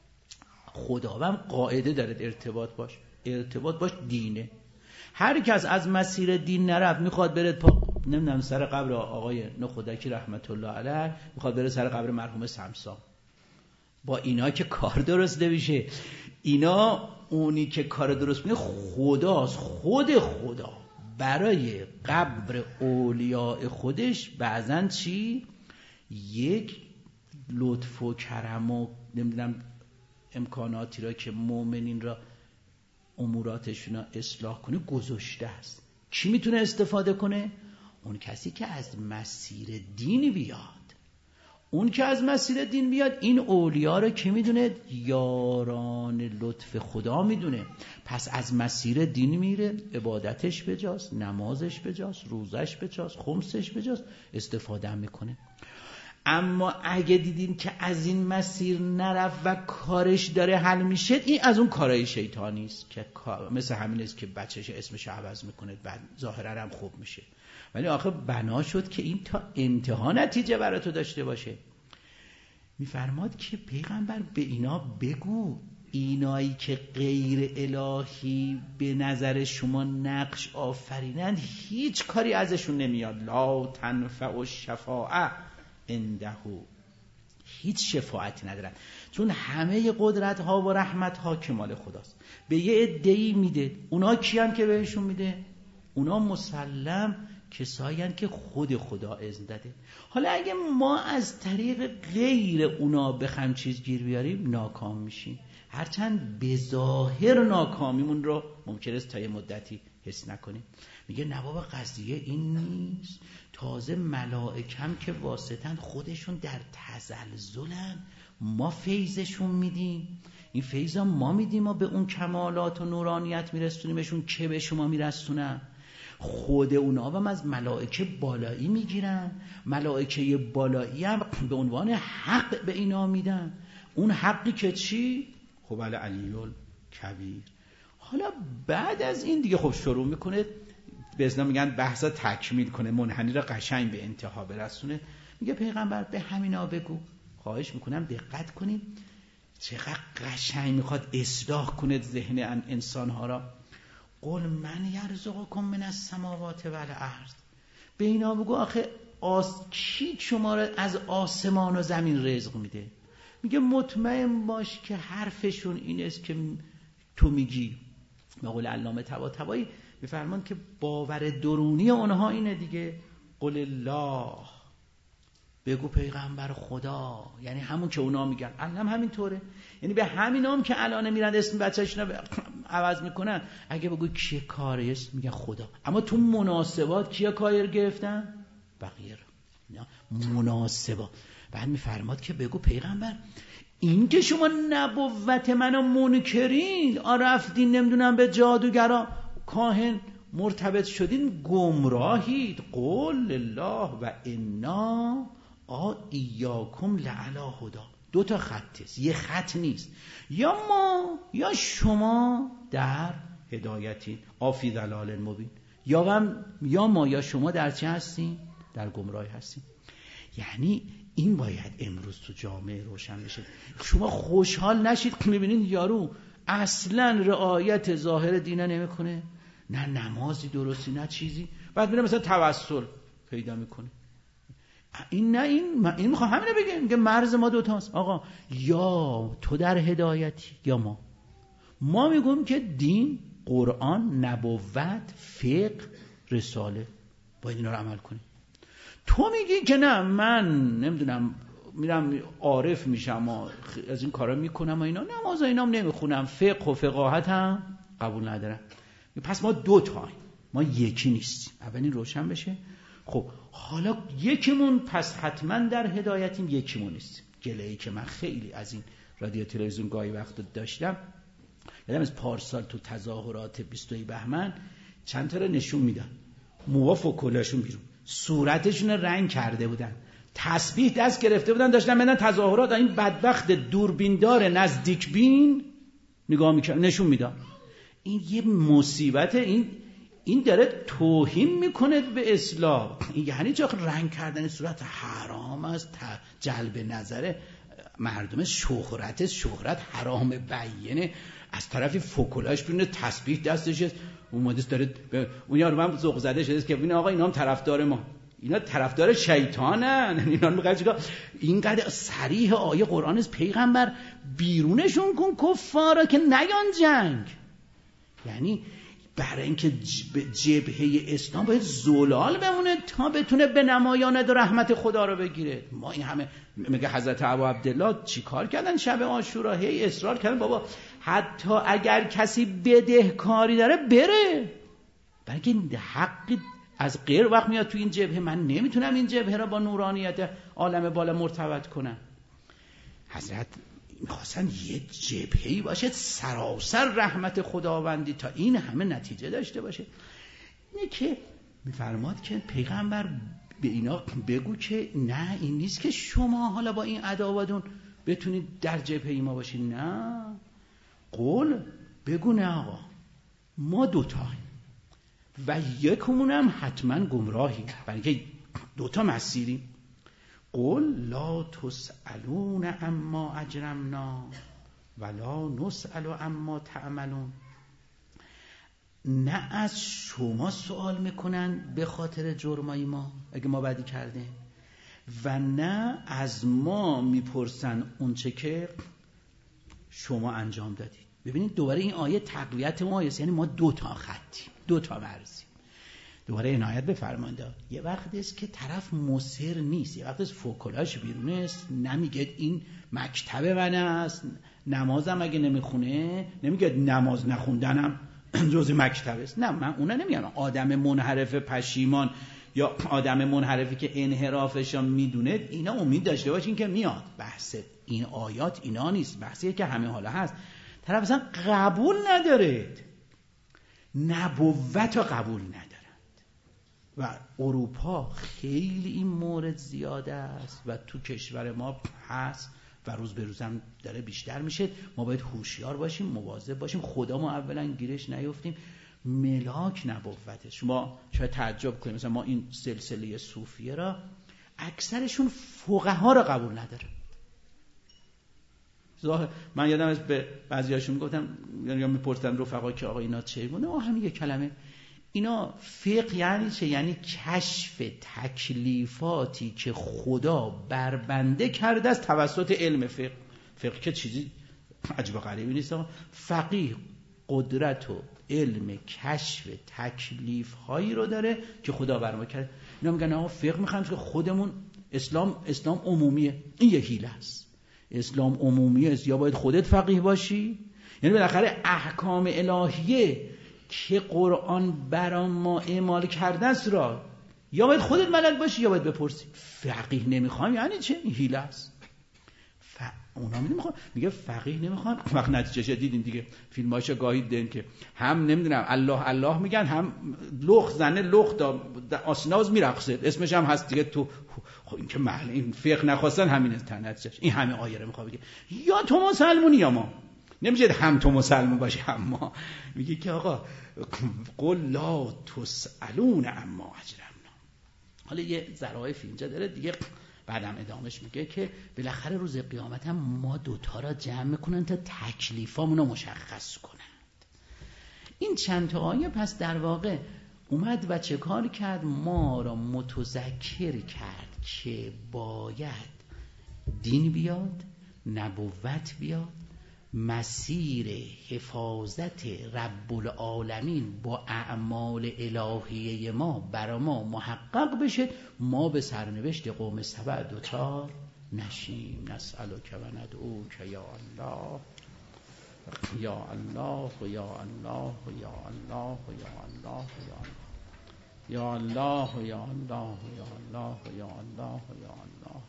خدا هم قاعده داره ارتباط باش، ارتباط باش دینه. هر کس از مسیر دین نرفت میخواد بره پا نمیدونم سر قبر آقای نخودکی رحمت الله علیه، میخواد بره سر قبر مرحوم سمسام، با اینا که کار درست نمیشه. اینا اونی که کار درست میکنه خداست، خود خدا برای قبر اولیاء خودش بعضن چی؟ یک لطف و کرم و نمیدونم امکاناتی را که مؤمنین را اموراتشون را اصلاح کنه گذاشته است. کی میتونه استفاده کنه؟ اون کسی که از مسیر دین بیاد. اون که از مسیر دین بیاد این اولیاء رو که میدونه؟ یاران لطف خدا میدونه. پس از مسیر دین میره، عبادتش بجاست، نمازش بجاست، روزش بجاست، خمسش بجاست، استفاده میکنه. اما اگه دیدین که از این مسیر نرفت و کارش داره حل میشه، این از اون کارهای شیطانی است که مثل همین است که بچهش اسمش عوض میکنه بعد ظاهرا هم خوب میشه. ولی آخه بنا شد که این تا انتها نتیجه برای تو داشته باشه. میفرماد که پیغمبر به اینا بگو اینایی که غیر الهی به نظر شما نقش آفرینند هیچ کاری ازشون نمیاد. لا تنفع الشفاعه عنده، هیچ شفاعتی ندارن، چون همه قدرت ها و رحمت ها که مال خداست. به یه عده‌ای میده. اونا کیان که بهشون میده؟ اونا مسلم کسایین که خود خدا اذن داده. حالا اگه ما از طریق غیر اونا بخوایم چیز گیر بیاریم ناکام میشیم، هرچند به ظاهر ناکامیمون رو ممکنه است تا یه مدتی حس نکنیم. میگه نه بابا قضیه این نیست، تازه ملائکم که واسطن خودشون در تزلزلن، ما فیضشون میدیم، این فیضا ما میدیم و به اون کمالات و نورانیت میرسونیمشون که به شما میرسونن. خود اونا هم از ملائکه بالایی میگیرن، ملائکه بالایی هم به عنوان حق به اینا میدن. اون حقی که چی؟ خب علی کبیر. حالا بعد از این دیگه خب شروع میکنه به اصلا میگن بحثا تکمیل کنه، منحنی را قشنگ به انتها برسونه. میگه پیغمبر به همینا بگو، خواهش میکنم دقت کنید چقدر قشنگ میخواد اصلاح کنه ذهن انسانها را. قل من یرزقکم من السماوات والارض، به اینا بگو آخه آس... کی شما را از آسمان و زمین رزق میده؟ میگه مطمئن باش که حرفشون این است که تو میگی. به قول علامه طباطبایی میفرمان که باور درونی اونها اینه دیگه. قل الله، بگو پیغمبر خدا، یعنی همون که اونا میگن. الان همینطوره، یعنی به همین هم که الان میرن اسم بچه‌شون رو عوض میکنن، اگه بگو کیه کاری است میگن خدا، اما تو مناسبات کیه کایر گرفتن؟ بقیه رو مناسبات. بعد میفرماد که بگو پیغمبر این که شما نبوت منو منکرین، رفتین نمیدونم به جادوگرا کاهن مرتبط شدین، گمراهید. قول الله و انا آ ایاکم لعلا هدا. دو تا خط است، یه خط نیست. یا ما یا شما در هدایتین، آفی ضلال مبین. یا هم یا ما یا شما در چه هستین؟ در گمراهی هستین. یعنی این باید امروز تو جامعه روشن بشه. شما خوشحال نشید که میبینید یارو اصلا رعایت ظاهر دینه نمیکنه، نه نمازی درستی نه چیزی، بعد میره مثلا توسل پیدا میکنه. این نه این این میخوام همینو بگم که مرز ما دوتاست آقا، یا تو در هدایتی یا ما. ما میگم که دین، قرآن، نبوت، فقه، رساله، باید اینا رو عمل کنیم. تو میگی که نه من نمیدونم میرم عارف میشم و از این کارا میکنم و اینا، نماز اینام نمیخونم، فقه و فقاهت هم قبول ندارم. پس ما دو تاییم، ما یکی نیستیم. اولین روشن بشه. خب حالا یکیمون پس حتما در هدایتیم، یکیمون نیستیم. گله‌ای که من خیلی از این رادیو تلویزیون گاهی وقت داشتم، یادم از پارسال تو تظاهرات بیست و دو بهمن چند تا رو نشون میدن، موها فوکولاشون بیرون، صورتشون رنگ کرده بودن، تسبیح دست گرفته بودن، داشتن میدن تظاهرات. این بدبخت دوربیندار نزدیک بین نگاه میکنه نشون میدن. این یه مصیبته. این این داره توهین میکنه به اسلام. این یعنی چه رنگ کردن صورت حرام است، جلب نظر مردم، شهرت شهرت حرام بیینه. از طرفی فوکولاش بینه تسبیح دستش است، اومده داره اون یارو من ذوق زده شده که ببین آقا اینا هم طرفدار ما، اینا طرفدار شیطانن. اینا میگن چیکار؟ اینقدر صریح آیه قرآن است پیغمبر بیرونشون کن کفارا که نیان جنگ. یعنی برای اینکه جبهه اسلام باید زلال بمونه تا بتونه به نمایاند و رحمت خدا رو بگیره. ما این همه میگه حضرت ابو عبدالله چی کار کردن شب عاشورا؟ هی اصرار کردن بابا حتی اگر کسی بدهکاری داره بره، بلکه حق از غیر وقت میاد تو این جبهه، من نمیتونم این جبهه را با نورانیت عالم بالا مرتبط کنم. حضرت میخواستن یه جبهه‌ای باشه سراسر رحمت خداوندی تا این همه نتیجه داشته باشه. اینه که میفرماد که پیغمبر به اینا بگو که نه این نیست که شما حالا با این عداوتون بتونید در جبهه ما باشید. نه، قول بگو نه آقا ما دوتاییم و یکمون هم حتما گمراهی، برای که دوتا مسیریم. قل لا تسألون اما اجرمنا ولا نسأل عما تعملون. نه از شما سوال میکنن به خاطر جرمای ما اگه ما بدی کردیم، و نه از ما میپرسن اون چه که شما انجام دادید. ببینید دوباره این آیه تقویت ما است، یعنی ما دو تا خطیم، دو تا مرزیم. دوباره عنایت بفرمایید یه وقت است که طرف مصر نیست، یه وقت است فوکلاش بیرونه است، نمیگه این مکتب من است، نمازم اگه نمیخونه نمیگه نماز نخوندنم جز مکتب است. نه، من اونا نمیگم. آدم منحرف پشیمان یا آدم منحرفی که انحرافش رو میدونه، اینا امید داشته باشین که میاد. بحث این آیات اینا نیست، بحثیه که همه حالا هست. طرف اصلا قبول ندارد، نبوت رو قبول ندارد. و اروپا خیلی این مورد زیاده است و تو کشور ما هست و روز به روز هم داره بیشتر میشه. ما باید هوشیار باشیم، مواظب باشیم، خدا ما اولا گیرش نیفتیم. ملاک نبوته. شما شاید تعجب کنید مثلا ما این سلسله صوفیه را اکثرشون فقها را قبول نداره. من یادم از به بعضیاشون گفتم یا میپرسیدم رفقا که آقا اینا چه میگن، آ همین یک کلمه، اینا فقه یعنی چه؟ یعنی کشف تکلیفاتی که خدا بر بنده کرده است توسط علم فقه. فقه که چیزی عجب و غریبی نیست. فقیه قدرت و علم کشف تکلیف هایی رو داره که خدا بر ما کرده. اینا میگن آقا فقه میخوایم که خودمون اسلام اسلام عمومیه. این یک حیله است. اسلام عمومیه است، یا باید خودت فقیه باشی، یعنی بالاخره احکام الهیه که قرآن برای ما اعمال کرده است را یا باید خودت بلد باشی یا باید بپرسی. فقیه نمیخوام یعنی چه؟ این حیله است. ف... اونا نمیخوام، میگه فقیه نمیخوام. وقت نتیجهش دیدین دیگه، فیلماشو گاهی دیدین که هم نمیدونم الله الله میگن، هم لخ زنه لخ دا آسناز میرقصه، اسمش هم هست دیگه. تو خب این که محل این فقه نخواستن همین است نتیجهش. این همه آیه رو میخواد بگه یا تو مسلمونی یا ما. نمیشه هم تو مسلمان باشی هم ما. میگه که آقا قل لا تسألون اما اجرمنا. حالا یه ظرافی اینجا داره دیگه، بعدم ادامهش میگه که بالاخره روز قیامت هم ما دوتا را جمع میکنن تا تکلیفامون رو مشخص کنند. این چند تا آیه پس در واقع اومد و چه کار کرد؟ ما را متذکر کرد که باید دین بیاد، نبوت بیاد، مسیر حفاظت رب العالمین با اعمال الهیه ما برای ما محقق بشه، ما به سرنوشت قوم سبع دوچار نشیم. نسألک و ندعوک یا الله یا الله و یا الله و یا الله و یا الله و یا الله یا الله و یا الله و یا الله و یا الله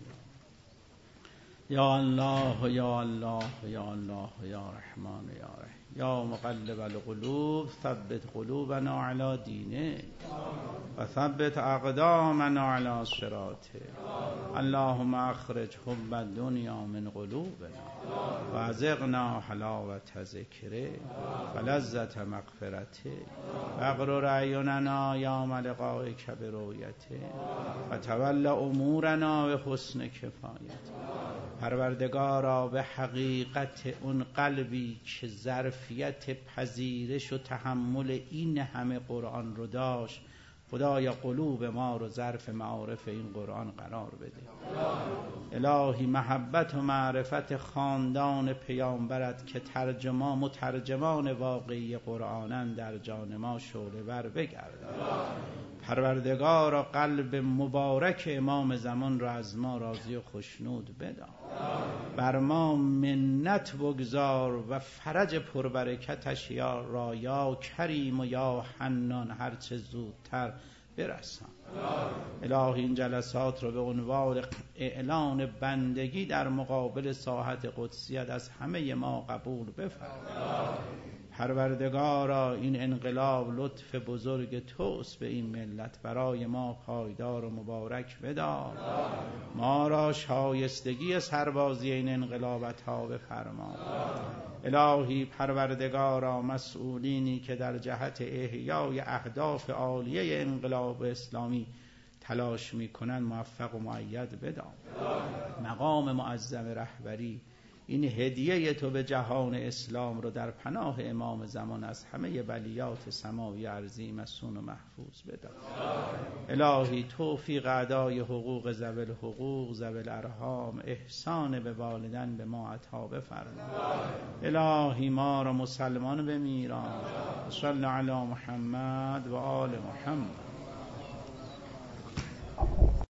یا الله یا الله یا الله یا رحمان یا رحیم یا مقلب القلوب ثبت قلوبنا علی دینک و ثبت اقدامنا علی صراطک. اللهم اخرج حب الدنیا من قلوبنا و ازغنا حلاوة ذکرک و لذة مغفرتک و اغرر اعیننا یوم لقائک برؤیتک و تول امورنا به حسن کفایتک. پروردگارا به حقیقت اون قلبی که ظرفیت پذیرش و تحمل این همه قرآن رو داشت، خدایا قلوب ما رو ظرف معارف این قرآن قرار بده. الهی محبت و معرفت خاندان پیامبرت که ترجمان مترجمان واقعی قرآنن در جان ما شعله ور بگردان. پروردگارا قلب مبارک امام زمان را از ما راضی و خوشنود بدار. بر ما منت بگذار و فرج پربرکتش یا را یا کریم و یا حنان هرچه زودتر برسان. الهی این جلسات رو به عنوان اعلان بندگی در مقابل ساحت قدسیت از همه ما قبول بفرما. پروردگارا این انقلاب لطف بزرگ توست به این ملت، برای ما پایدار و مبارک بدار. ما را شایستگی سربازی این انقلاب عطا بفرما. الهی پروردگارا مسئولینی که در جهت احیای اهداف عالیه انقلاب اسلامی تلاش میکنن موفق و مؤید بدار. مقام معظم رهبری این هدیه تو به جهان اسلام رو در پناه امام زمان از همه بلیات سماوی ارضی مسون و محفوظ بدار. الهی توفیق ادای حقوق ذوی الحقوق ذوی الارحام، احسان به والدین به ما عطا بفرما. الهی ما را مسلمان بمیران. صلی علی محمد و آل محمد.